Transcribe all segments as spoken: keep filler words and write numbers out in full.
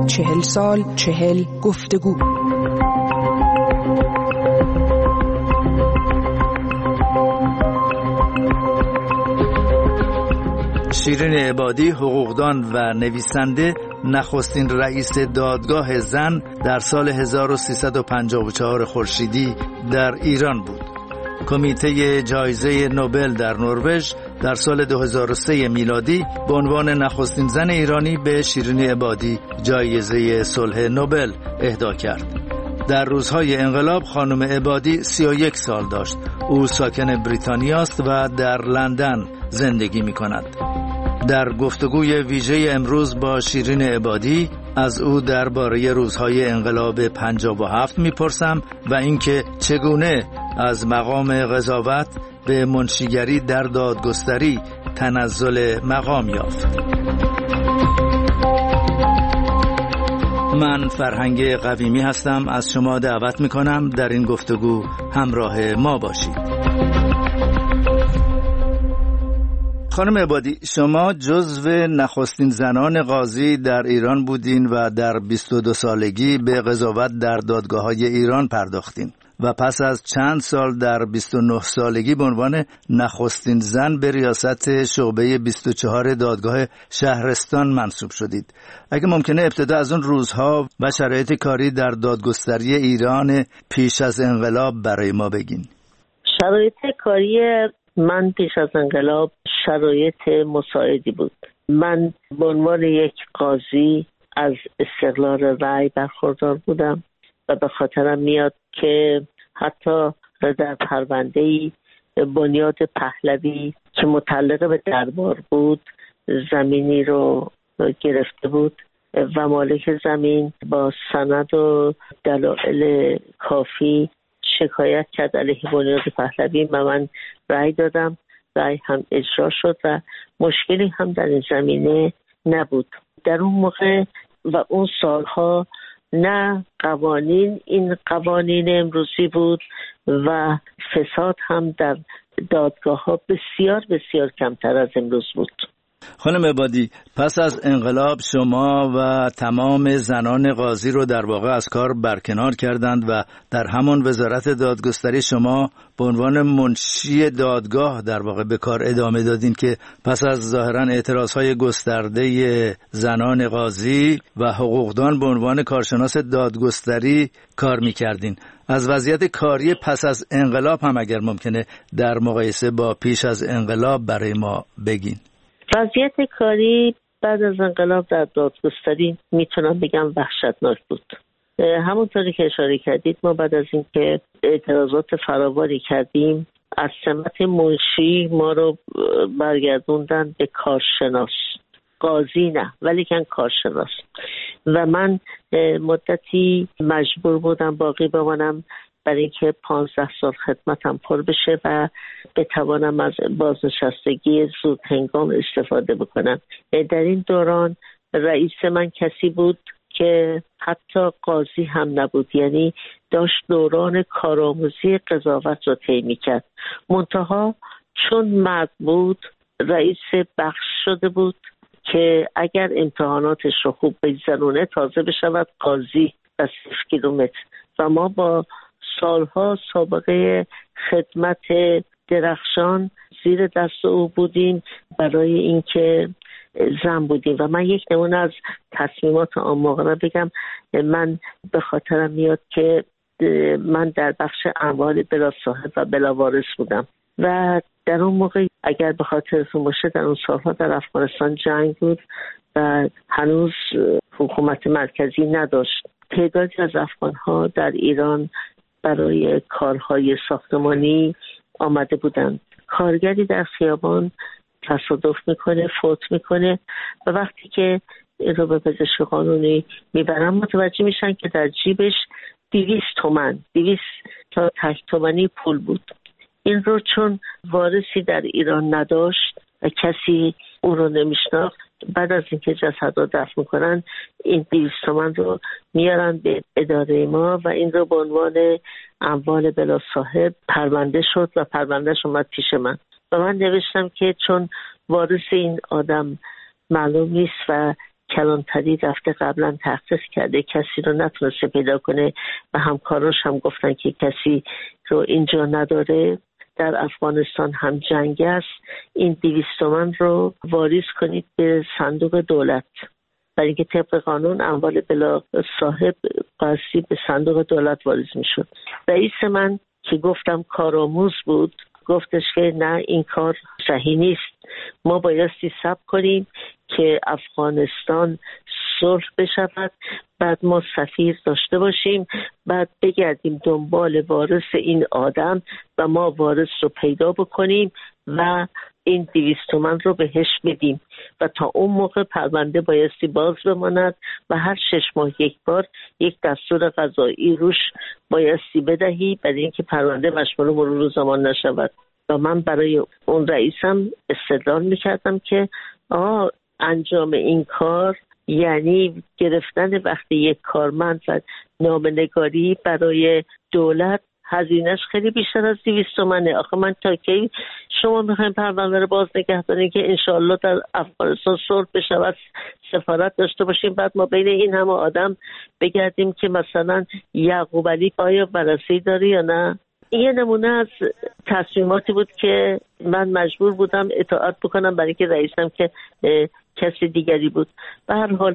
چهل سال، چهل گفتگو. شیرین عبادی، حقوقدان و نویسنده، نخستین رئیس دادگاه زن در سال هزار و سیصد و پنجاه و چهار خورشیدی در ایران بود. کمیته جایزه نوبل در نروژ در سال دو هزار و سه میلادی به عنوان نخستین زن ایرانی به شیرین عبادی جایزه صلح نوبل اهدا کرد. در روزهای انقلاب خانم عبادی سی و یک سال داشت. او ساکن بریتانیا است و در لندن زندگی می کند. در گفتگوی ویژه امروز با شیرین عبادی از او درباره روزهای انقلاب پنجاه و هفت میپرسم و اینکه چگونه از مقام قضاوت به منشیگری در دادگستری تنزل مقام یافت. من فرهنگ قویمی هستم. از شما دعوت میکنم در این گفتگو همراه ما باشید. خانم عبادی، شما جزو نخستین زنان قاضی در ایران بودین و در بیست و دو سالگی به قضاوت در دادگاه‌های ایران پرداختین و پس از چند سال در بیست و نه سالگی به عنوان نخستین زن به ریاست شعبه بیست و چهار دادگاه شهرستان منصوب شدید. اگه ممکنه ابتدا از اون روزها و شرایط کاری در دادگستری ایران پیش از انقلاب برای ما بگین. شرایط کاری من پیش از انقلاب شرایط مساعدی بود. من به عنوان یک قاضی از استقلال رأی برخوردار بودم و به خاطرم میاد که حتی در پرونده‌ای بنیاد پهلوی که متعلق به دربار بود زمینی رو گرفته بود و مالک زمین با سند و دلایل کافی شکایت کرد علیه بنیاد پهلوی و من رأی دادم. رأی هم اجرا شد و مشکلی هم در این زمینه نبود. در اون موقع و اون سالها نه قوانین این قوانین امروزی بود و فساد هم در دادگاه ها بسیار بسیار کمتر از امروز بود. خانم عبادی، پس از انقلاب شما و تمام زنان قاضی رو در واقع از کار برکنار کردند و در همان وزارت دادگستری شما به عنوان منشی دادگاه در واقع به کار ادامه دادین که پس از ظاهراً اعتراضهای گسترده زنان قاضی و حقوقدان به عنوان کارشناس دادگستری کار می‌کردین. از وضعیت کاری پس از انقلاب هم اگر ممکنه در مقایسه با پیش از انقلاب برای ما بگین. وضعیت کاری بعد از انقلاب در دادگستری میتونم بگم وحشتناک بود. همونطوری که اشاره کردید ما بعد از اینکه اعتراضات فراوانی کردیم از سمت منشی ما رو برگردوندن به کارشناس. قاضی نه ولی کن کارشناس و من مدتی مجبور بودم باقی بمانم برای اینکه پانزده سال خدمتم پر بشه و بتوانم از بازنشستگی زود هنگام استفاده بکنم. در این دوران رئیس من کسی بود که حتی قاضی هم نبود، یعنی داشت دوران کارآموزی قضاوت رو طی می‌کرد. منتها چون مرد بود رئیس بخش شده بود که اگر امتحاناتش رو خوب بگذرونه تازه بشود قاضی و صفر کیلومتر و ما با سالها سابقه خدمت درخشان زیر دست او بودیم برای اینکه زن بودیم و من یک نمونه از تصمیمات آن موقع را بگم. من به خاطرم میاد که من در بخش اموال بلا صاحب و بلا وارث بودم و در اون موقع اگر به خاطرتون باشه در اون سالها در افغانستان جنگ بود و هنوز حکومت مرکزی نداشت. تعدادی از افغان‌ها در ایران برای کارهای ساختمانی آمده بودند. کارگری در خیابان تصادف میکنه، فوت میکنه و وقتی که این رو به پزشک قانونی میبرن متوجه میشن که در جیبش دویست تومن دویست تا تک تومنی پول بود. این رو چون وارثی در ایران نداشت و کسی اون رو نمیشناخت بعد از اینکه جسد رو دفن میکنن این دویست تومن رو میارن به اداره ما و این رو به عنوان اموال بلا صاحب پرونده شد و پروندهش اومد پیش من و من نوشتم که چون وارث این آدم معلوم نیست و کلانتری رفته قبلا تحقیق کرده، کسی رو نتونسته پیدا کنه و همکاراش هم گفتن که کسی رو اینجا نداره. در افغانستان هم جنگ است، این دویست تومن رو واریز کنید به صندوق دولت، برای اینکه طبق قانون اموال بلا صاحب قصدی به صندوق دولت واریز میشد. رئیس من که گفتم کارآموز بود گفتش که نه این کار صحیح نیست، ما بایستی صبر کنیم که افغانستان صلح بشود، بعد ما سفیر داشته باشیم، بعد بگردیم دنبال وارث این آدم و ما وارث رو پیدا بکنیم و این دویست تومن رو بهش بدیم و تا اون موقع پرونده بایستی باز بماند و هر شش ماه یک بار یک دستور قضایی روش بایستی بدهی برای اینکه پرونده مشمول مرور زمان نشود. و من برای اون رئیسم استدلال میکردم که آه انجام این کار یعنی گرفتن وقتی یک کارمند و نامه‌نگاری برای دولت هزینه‌اش خیلی بیشتر از دویست تومنه. آخه من تا کی شما میخواین پرونده رو باز نگه دارین که انشالله در افغانستان صلح بشه و سفارت داشته باشیم، بعد ما بین این همه آدم بگردیم که مثلا یعقوب علی آیا بررسی داره یا نه. یه نمونه از تصمیماتی بود که من مجبور بودم اطاعت بکنم برای که رئیسم که کسی دیگری بود. به هر حال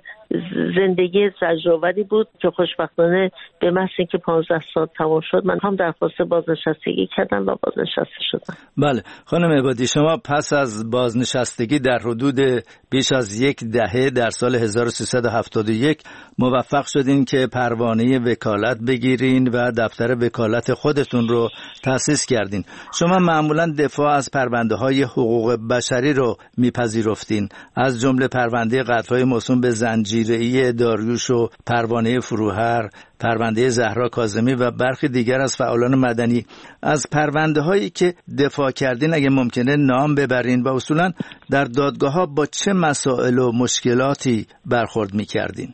زندگی زجرآوری بود که خوشبختانه به محض اینکه پانزده سال تمام شد من هم درخواست بازنشستگی کردم و بازنشسته شدم. بله خانم عبادی، شما پس از بازنشستگی در حدود بیش از یک دهه در سال هزار و سیصد و هفتاد و یک موفق شدین که پروانه وکالت بگیرین و دفتر وکالت خودتون رو تأسیس کردین. شما معمولا دفاع از پرونده های حقوق بشری رو میپذیرفتین، از جمله پرونده قتل‌های موسوم به زنجیره‌ای داریوش و پروانه فروهر، پرونده زهرا کاظمی و برخی دیگر از فعالان مدنی. از پرونده هایی که دفاع کردین اگه ممکنه نام ببرین و اصولا در دادگاه ها با چه مسائل و مشکلاتی برخورد می‌کردین؟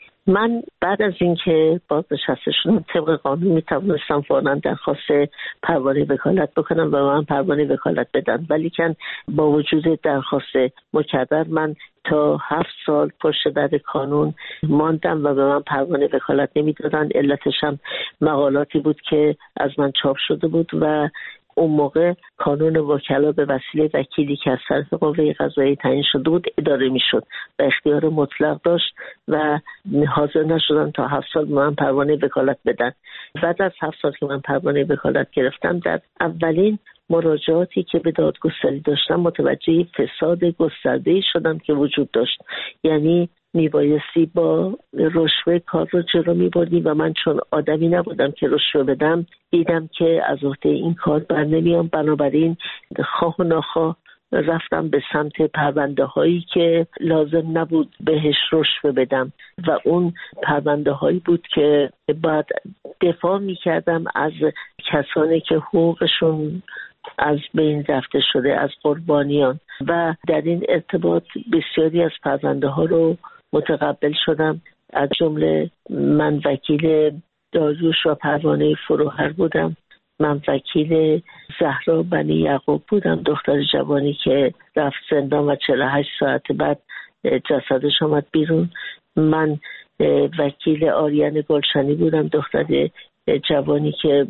من بعد از اینکه بازنشسته شدم طبق قانون میتونستم فوراً درخواست پروانه وکالت بکنم و من پروانه وکالت بدم، ولی که با وجود درخواست مکرر من تا هفت سال پشت در قانون ماندم و به من پروانه وکالت نمیدادن. علتش هم مقالاتی بود که از من چاپ شده بود و اون موقع کانون وکلا به وسیله وکیلی که از طرف قوه قضاییه تعیین شده بود اداره میشد و اختیار مطلق داشت و حاضر نشدن تا هفت سال من پروانه وکالت بدن. بعد از هفت سال که من پروانه وکالت گرفتم در اولین مراجعاتی که به دادگستری داشتم متوجه فساد گسترده‌ای شدم که وجود داشت، یعنی میبایستی با رشوه کار رو جلو میبردی و من چون آدمی نبودم که رشوه بدم دیدم که از عهده این کار بر نمیام، بنابراین خواه و ناخواه رفتم به سمت پرونده هایی که لازم نبود بهش رشوه بدم و اون پرونده هایی بود که بعد دفاع میکردم از کسانی که حقوقشون از بین رفته شده، از قربانیان، و در این ارتباط بسیاری از پرونده ها رو متقبل شدم. از جمله من وکیل داریوش و پروانه فروهر بودم، من وکیل زهرا بنی یعقوب بودم، دختر جوانی که رفت زندان و چهل و هشت ساعت بعد جسدش آمد بیرون. من وکیل آریان گلشنی بودم، دختر جوانی که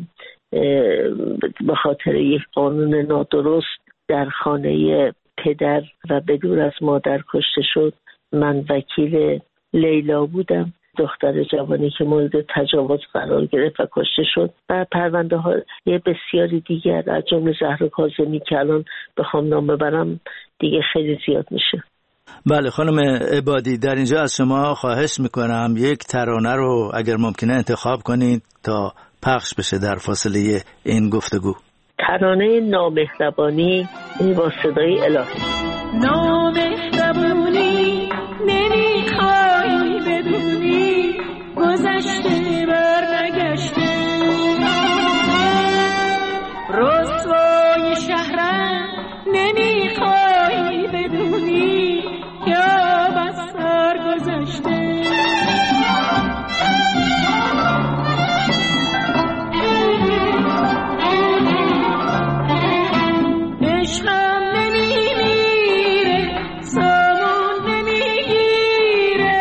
به خاطر یک قانون نادرست در خانه پدر و به دور از مادر کشته شد. من وکیل لیلا بودم، دختر جوانی که مورد تجاوز قرار گرفت و کشته شد، و پرونده های بسیاری دیگر از جمله زهرا کاظمی که الان بخوام نام ببرم دیگه خیلی زیاد میشه. بله خانم عبادی، در اینجا از شما خواهش میکنم یک ترانه رو اگر ممکنه انتخاب کنید تا پخش بشه در فاصله این گفتگو. ترانه نامهربانی با صدای الهی. نامهربانی نمیخوای بدونی گذشته بر نگشته، رسوای شهرم نمیخوای بدونی یا بس سر گذشته. عشقم نمیمیره، سامون نمیگیره،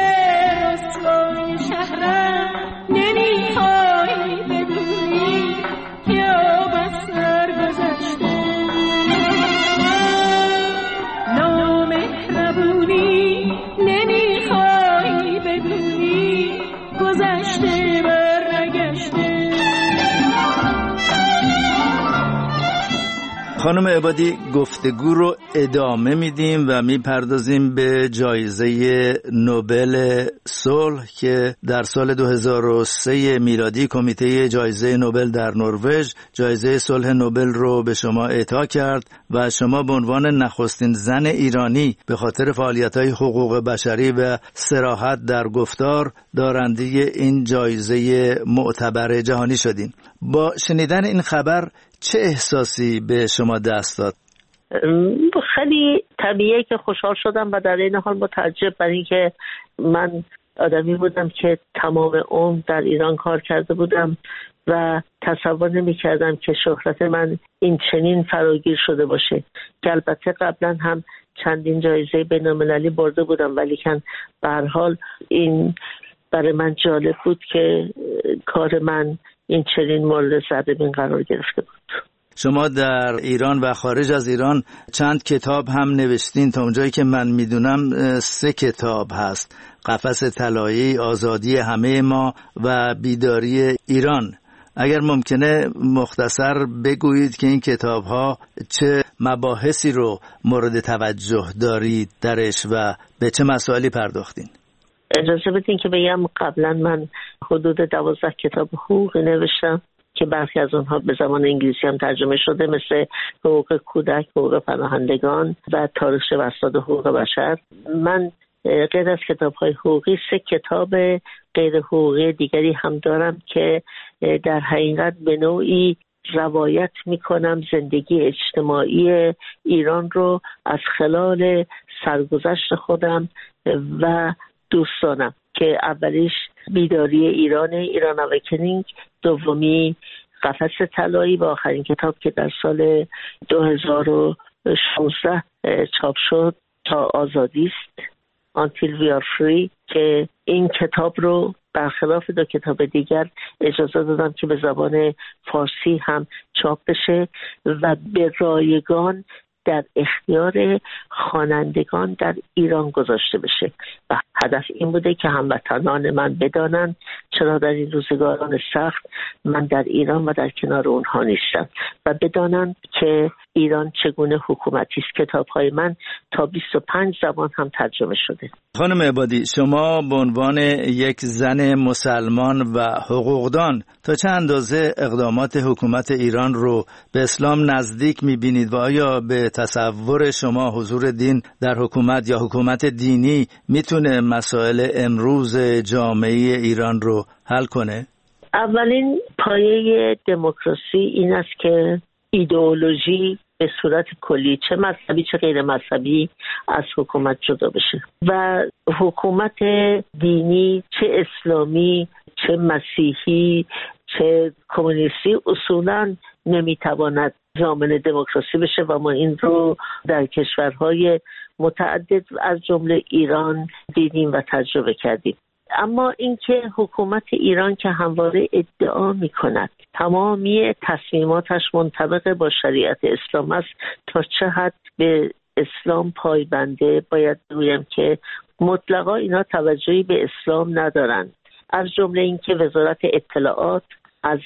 خانم عبادی، گفتگو رو ادامه میدیم و میپردازیم به جایزه نوبل صلح که در سال دو هزار و سه میلادی کمیته جایزه نوبل در نروژ جایزه صلح نوبل رو به شما اعطا کرد و شما به عنوان نخستین زن ایرانی به خاطر فعالیت‌های حقوق بشری و صراحت در گفتار دارنده این جایزه معتبر جهانی شدین. با شنیدن این خبر چه احساسی به شما دست داد؟ خیلی طبیعیه که خوشحال شدم و در این حال متعجب، برای اینکه من آدمی بودم که تمام عمر در ایران کار کرده بودم و تصور نمی کردم که شهرت من این چنین فراگیر شده باشه، که البته قبلا هم چندین جایزه بین‌المللی برده بودم، ولی که به هر حال این برای من جالب بود که کار من این چنین مورد ضربین قرار گرفته بود. شما در ایران و خارج از ایران چند کتاب هم نوشتین، تا اونجایی که من میدونم سه کتاب هست: قفس طلایی، آزادی همه ما و بیداری ایران. اگر ممکنه مختصر بگویید که این کتاب ها چه مباحثی رو مورد توجه دارید درش و به چه مسائلی پرداختین؟ اجازه بدین که بگم قبلا من حدود دوازده کتاب حقوقی نوشتم که برخی از اونها به زبان انگلیسی هم ترجمه شده، مثل حقوق کودک، حقوق پناهندگان و تاریخ اسناد حقوق بشر. من غیر از کتاب‌های حقوقی سه کتاب غیر حقوقی دیگری هم دارم که در حقیقت به نوعی روایت میکنم زندگی اجتماعی ایران رو از خلال سرگذشت خودم و دوستانم، که اولیش بیداری ایران، ایران اویکنینگ، دومی قفس طلایی و آخرین کتاب که در سال دو هزار و شانزده چاپ شد تا آزادی است، Until We Are Free، که این کتاب رو برخلاف دو کتاب دیگر اجازه دادم که به زبان فارسی هم چاپ بشه و به رایگان در اختیار خوانندگان در ایران گذاشته بشه و هدف این بوده که هموطنان من بدانند چرا در این روزگاران سخت من در ایران و در کنار اونها نیستم و بدانند که ایران چگونه حکومتی است. کتاب‌های من تا بیست و پنج زبان هم ترجمه شده. خانم عبادی، شما به عنوان یک زن مسلمان و حقوقدان تا چه اندازه اقدامات حکومت ایران رو به اسلام نزدیک می‌بینید و آیا به تصور شما حضور دین در حکومت یا حکومت دینی میتونه مسائل امروز جامعه ایران رو حل کنه؟ اولین پایه دموکراسی این است که ایدئولوژی به صورت کلی، چه مذهبی چه غیر مذهبی، از حکومت جدا بشه و حکومت دینی چه اسلامی چه مسیحی چه کمونیستی اصولاً نمیتواند ضامن دموکراسی بشه و ما این رو در کشورهای متعدد از جمله ایران دیدیم و تجربه کردیم. اما اینکه حکومت ایران که همواره ادعا می‌کند تمامی تصمیماتش منطبق با شریعت اسلام است، تا چه حد به اسلام پایبنده، باید بگویم که مطلقا اینا توجهی به اسلام ندارند. از جمله اینکه وزارت اطلاعات از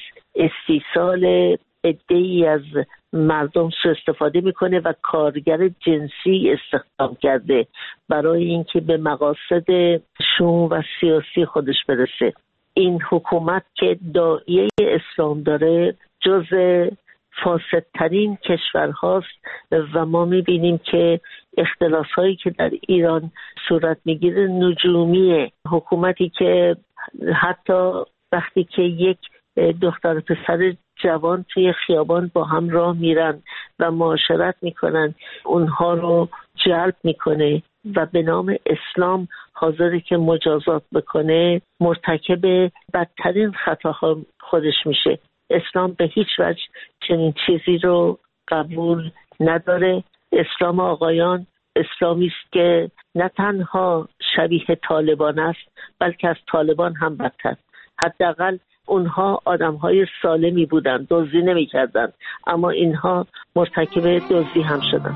استیصال عده‌ای از مردم سوء استفاده میکنه و کارگر جنسی استخدام کرده برای اینکه به مقاصد شوم و سیاسی خودش برسه. این حکومت که داعیه اسلام داره جز فاسدترین کشورهاست و ما میبینیم که اختلاف‌هایی که در ایران صورت میگیره نجومیه. حکومتی که حتی وقتی که یک دختر پسر جوان توی خیابان با هم راه میرن و معاشرت میکنن، اونها رو جلب میکنه و به نام اسلام حاضره که مجازات بکنه، مرتکب بدترین خطاها خودش میشه. اسلام به هیچ وجه چنین چیزی رو قبول نداره. اسلام آقایان اسلامی است که نه تنها شبیه طالبان است، بلکه از طالبان هم بدتر. حداقل اونها آدم‌های سالمی بودند، دزدی نمی‌کردند، اما اینها مرتکب دزدی هم شدند.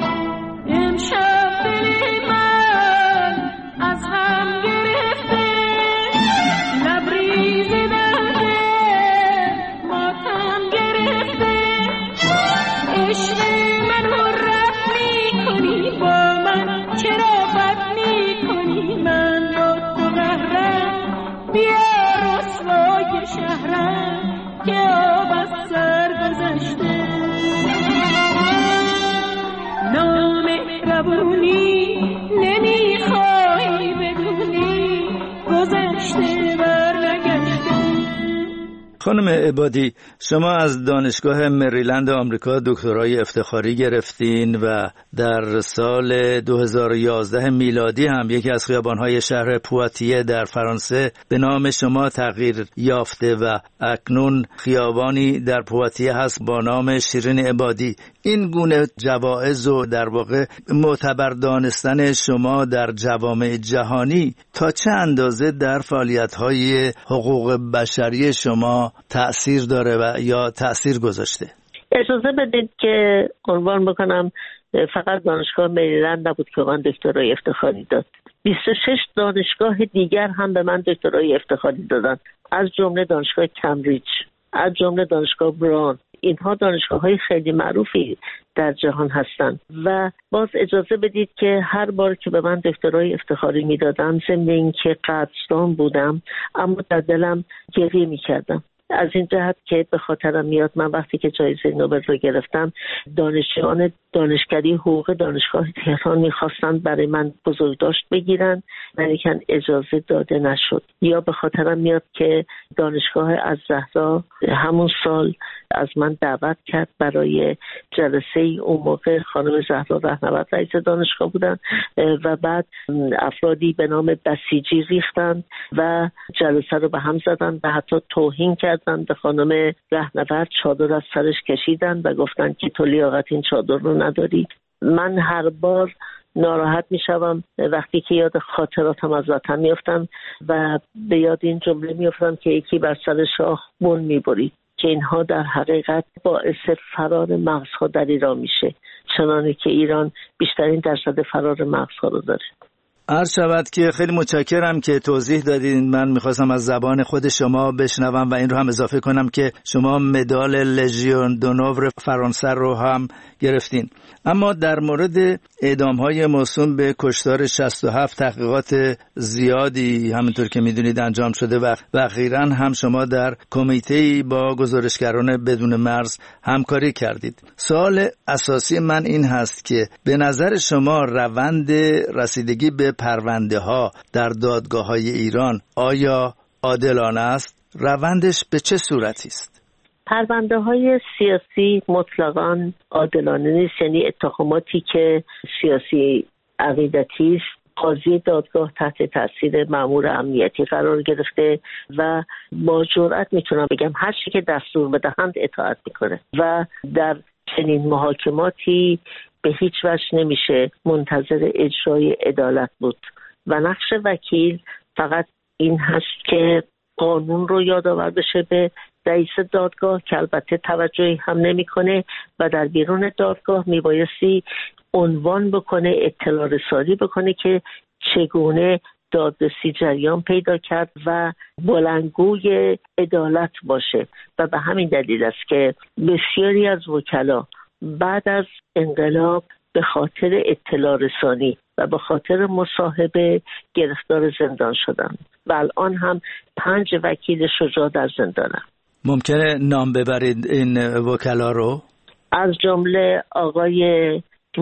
امشب دل من از هم گرفته، لبریز درده ماتم گرفته، عشق شهرم که آب از سر گذشته، نامهربونی نمیخوای بدونی گذشته بر نگشته. خانم عبادی، شما از دانشگاه مریلند آمریکا دکترای افتخاری گرفتین و در سال دو هزار و یازده میلادی هم یکی از خیابان‌های شهر پواتیه در فرانسه به نام شما تغییر یافته و اکنون خیابانی در پواتیه هست با نام شیرین عبادی. این گونه جوایز و در واقع معتبر دانستن شما در جوامع جهانی تا چه اندازه در فعالیت‌های حقوق بشری شما تأثیر داره و یا تأثیر گذاشته؟ اجازه بدید که عنوان بکنم فقط دانشگاه مریلند نبود که من دکترای افتخاری داد. بیست و شش دانشگاه دیگر هم به من دکترای افتخاری دادن، از جمله دانشگاه کمبریج، از جمله دانشگاه براون. اینها دانشگاه‌های خیلی معروفی در جهان هستند و باز اجازه بدید که هر بار که به من دکترای افتخاری میدادن، ضمن اینکه قدردان بودم اما در دلم گریه میکردم. از این جهت که به خاطرم میاد من وقتی که جایزه نوبل رو گرفتم، دانشجویان دانشکده حقوق دانشگاه تهران میخواستند برای من بزرگداشت بگیرن ولیکن اجازه داده نشد. یا به خاطرم میاد که دانشگاه الزهرا همون سال از من دعوت کرد برای جلسه. اون موقع خانم زهرا رهنورد رئیس دانشگاه بودن و بعد افرادی به نام بسیجی ریختند و جلسه رو به هم زدن و حتی توهین کردند به خانم رهنورد، چادر از سرش کشیدن و گفتن که تو لیاقت این چادر رو نداری. من هر بار ناراحت می شوم وقتی که یاد خاطراتم از وطن می افتم و به یاد این جمله می افتم که یکی بر سر شاخ بون می برید، که اینها در حقیقت باعث فرار مغزها در ایران میشه، چنانه که ایران بیشترین درصد فرار مغزها رو داره. عرض شود که خیلی متشکرم که توضیح دادین. من میخواستم از زبان خود شما بشنوم و این رو هم اضافه کنم که شما مدال لژیون دونور فرانسه رو هم گرفتین. اما در مورد اعدام‌های موسوم به کشتار شصت و هفت تحقیقات زیادی همونطور که میدونید انجام شده و اخیراً هم شما در کمیته‌ای با گزارشگران بدون مرز همکاری کردید. سوال اساسی من این هست که به نظر شما روند رسیدگی به پرونده ها در دادگاه های ایران آیا عادلانه است؟ روندش به چه صورتی است؟ پرونده های سیاسی مطلقاً عادلانه نیست، یعنی اتهاماتی که سیاسی عقیدتی است قاضی دادگاه تحت تاثیر مأمور امنیتی قرار گرفته و با جرئت میتونم بگم هر چی که دستور بدهند اطاعت میکنه و در چنین محاکماتی به هیچ وجه نمیشه منتظر اجرای عدالت بود و نقش وکیل فقط این هست که قانون رو یادآور بشه به رئیس دادگاه که البته توجهی هم نمیکنه و در بیرون دادگاه میبایستی عنوان بکنه، اطلاع رسانی بکنه که چگونه دادرسی جریان پیدا کرد و بلندگوی عدالت باشه. و به همین دلیل است که بسیاری از وکلا بعد از انقلاب به خاطر اطلاع رسانی و به خاطر مصاحبه گرفتار زندان شدند و الان هم پنج وکیل شجاع در زندانند. ممکنه نام ببرید این وکلا رو؟ از جمله آقای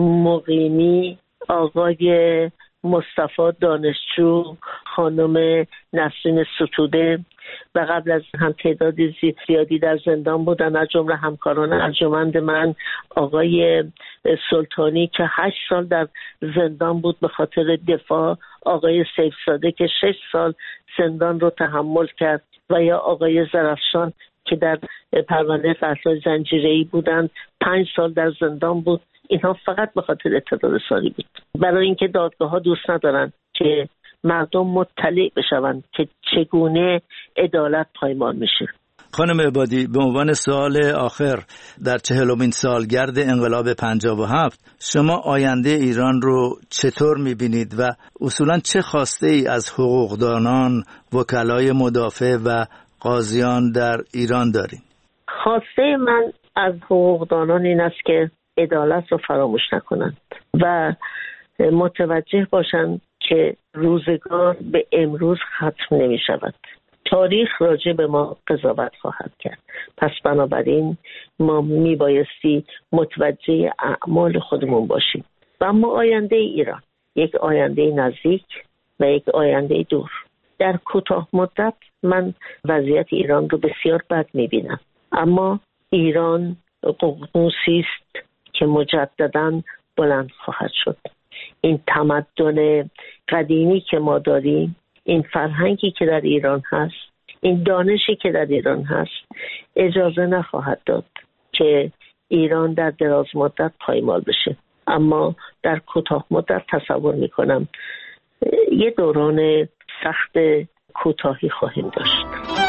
مقیمی، آقای مصطفی دانشجو، خانم نسرین ستوده و قبل از هم تعداد زیادی در زندان بودن، از جمله همکاران ارجمند من آقای سلطانی که هشت سال در زندان بود به خاطر دفاع، آقای سیفزاده که شش سال زندان رو تحمل کرد و یا آقای زرفشان که در پرونده قتل زنجیره‌ای بودند پنج سال در زندان بود. اینها فقط به خاطر اطلاع رسانی بود، برای اینکه دادگاه‌ها دوست ندارن که مردم مطلع بشوند که چگونه عدالت پایمال میشه. خانم عبادی، به عنوان سوال آخر، در چهلمین سالگرد انقلاب پنجاه و هفت شما آینده ایران رو چطور میبینید و اصولاً چه خواسته ای از حقوقدانان، وکلای مدافع و قاضیان در ایران دارین؟ خواسته من از حقوقدانان این است که عدالت رو فراموش نکنند و متوجه باشند که روزگار به امروز ختم نمی شود. تاریخ راجع به ما قضاوت خواهد کرد. پس بنابراین ما میبایستی متوجه اعمال خودمون باشیم. و اما آینده ایران یک آینده نزدیک و یک آینده دور. در کوتاه مدت من وضعیت ایران رو بسیار بد میبینم، اما ایران ققنوسی است که مجدداً بلند خواهد شد. این تمدن قدیمی که ما داریم، این فرهنگی که در ایران هست، این دانشی که در ایران هست اجازه نخواهد داد که ایران در دراز مدت پایمال بشه. اما در کوتاه مدت تصور میکنم یه دوران سخت کوتاهی خواهیم داشت.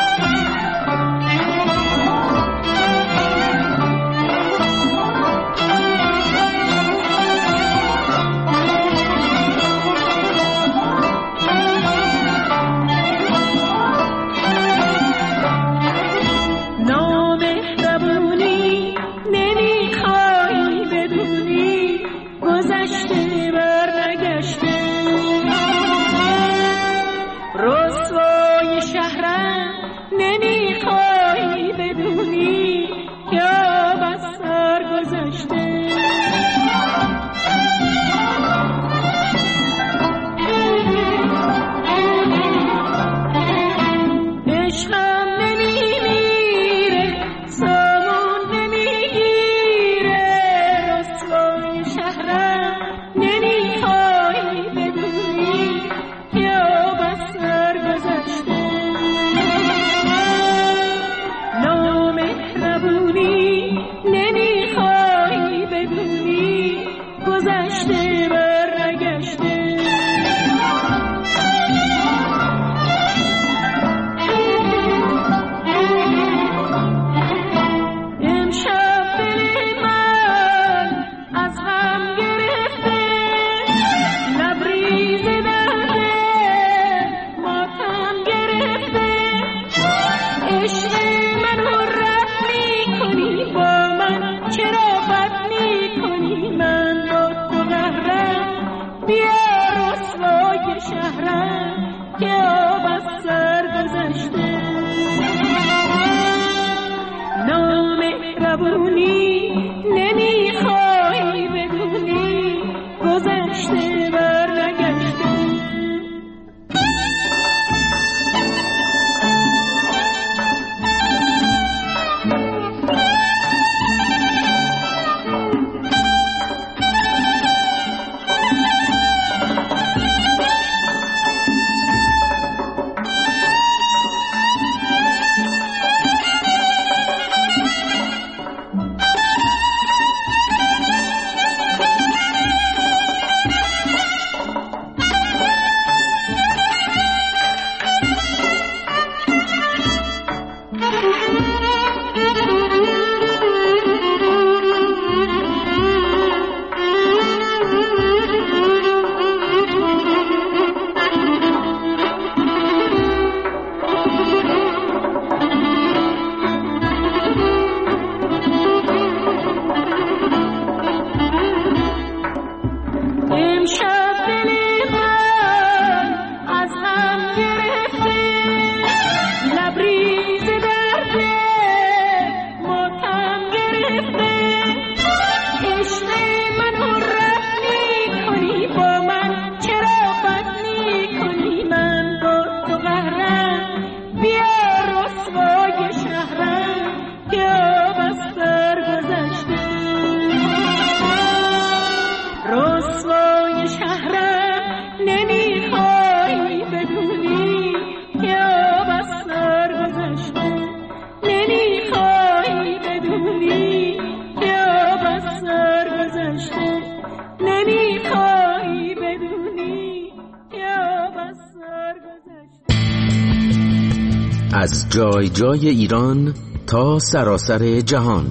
از جای جای ایران تا سراسر جهان،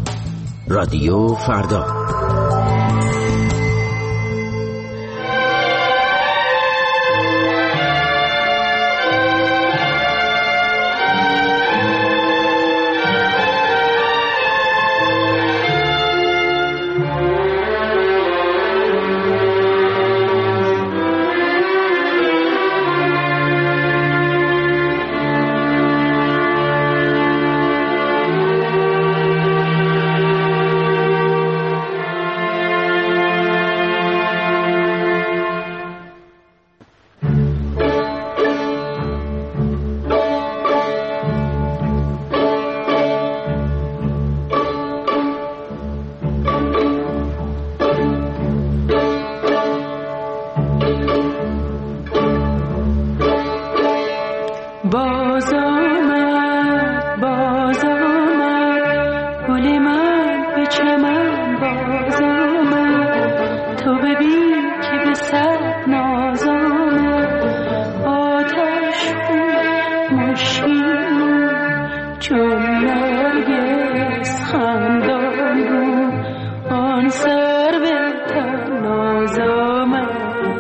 رادیو فردا. باز آمد باز آمد گل من به چمن باز آمد تو ببین که به سر ناز آمد آتش خون مشکین چون نرگس خندان بود آن سر به تن ناز آمد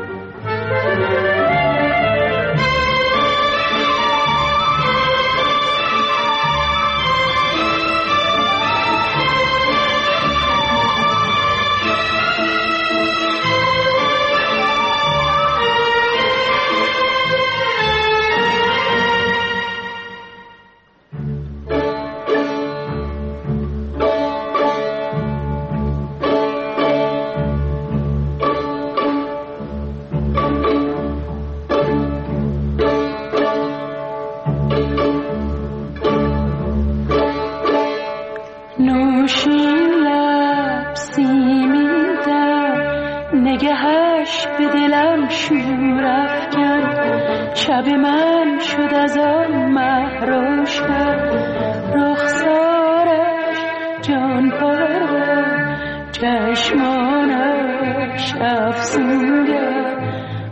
نگهش به دلم شور افکن شب من شد از آن مه روشن رخسارش جان پرور چشمانش افسونگر